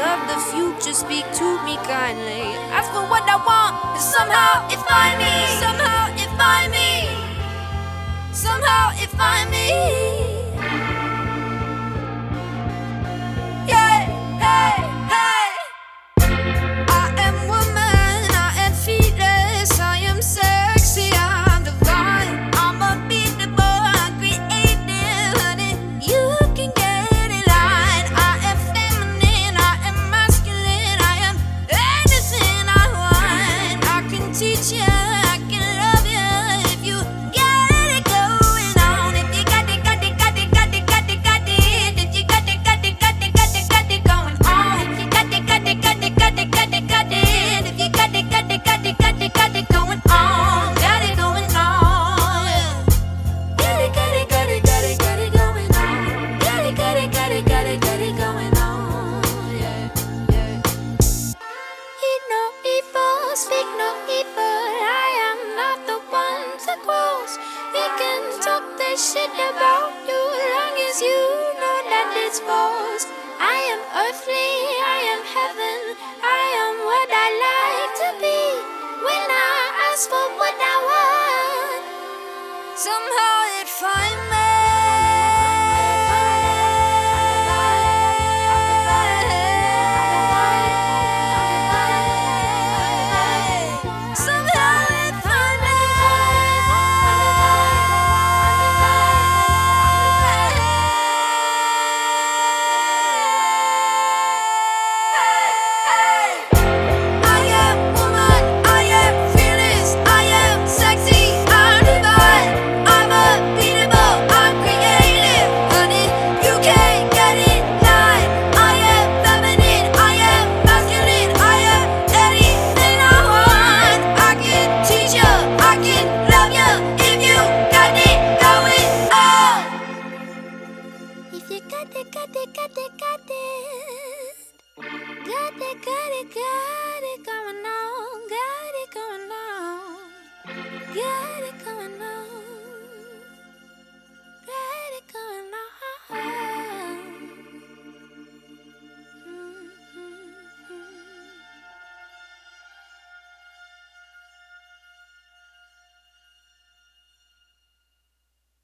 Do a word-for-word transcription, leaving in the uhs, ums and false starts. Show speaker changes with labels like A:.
A: of the future, speak to me kindly. Ask for what I want, and somehow it find me. Somehow it find me. Somehow it find me. Yeah, hey, hey. I am woman, I am fearless, I am sexy, I'm divine. I'm unbeatable, I'm creative, honey. You can get in line. I am feminine, I am masculine, I am anything I want. I can teach you, I can love you if you got it going on. If you got it, got it, got it, got it, got it, got it. If you got it, got it, got it, got it, got it going on. If you got it, got it, got it, got it, got it, got it. If you got it, got it, got it, got it, got it going on. Got it going on. Got it, got it, got it, got it, got it going on. Got it, got it, got it, got it, got it going on. Yeah, yeah. Eat no evil, speak no evil. I am not the one to cross. They can talk their shit about you as long as you know that it's false. I am earthly, I am heaven, I am what I like to be. When I ask for what I want, somehow it find me. Somehow it find me. I am woman, I am fearless, I am sexy, I'm divine. I'm unbeatable, I'm creative, honey. You can't get in line. I am feminine, I am masculine, I am anything I want. I can teach you, I can love you if you got it going on. If you got it, got it, got it, got it. Got it, got it, got it going on. Got it going on. Got it going on.